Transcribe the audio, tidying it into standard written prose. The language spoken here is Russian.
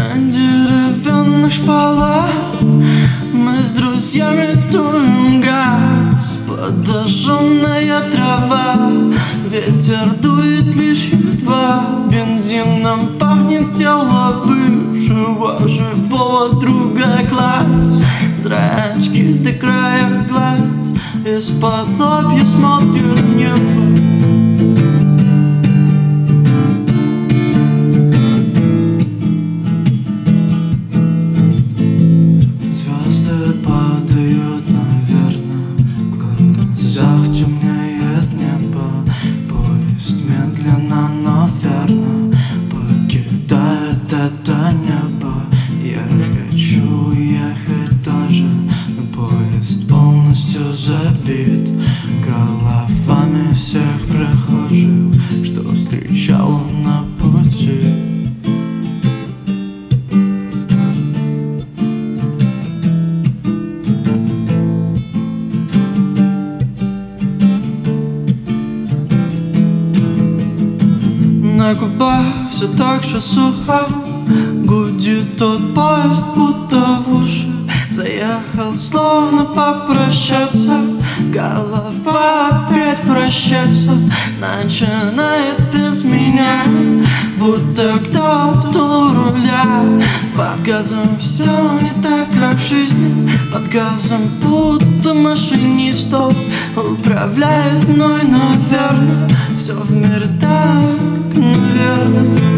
На деревянных шпалах мы с друзьями дуем газ. Подожженная трава, ветер дует лишь едва. Бензином пахнет тело бывшего живого друга. Глаз, зрачки до края глаз, из-под лобья смотрят в небо. Падают, наверное, в глазах темнеет небо. Поезд медленно, но верно покидает это небо. Я хочу ехать тоже, но поезд полностью забит головами всех прохожих, что встречал на пути. На губах все так же сухо гудит тот поезд, будто в уши заехал, словно попрощаться. Голова опять вращается, начинает без меня, будто кто-то у руля. Под газом все не так, как в жизни. Под газом будто машинист управляет мной, наверное. Все в мире так, наверное.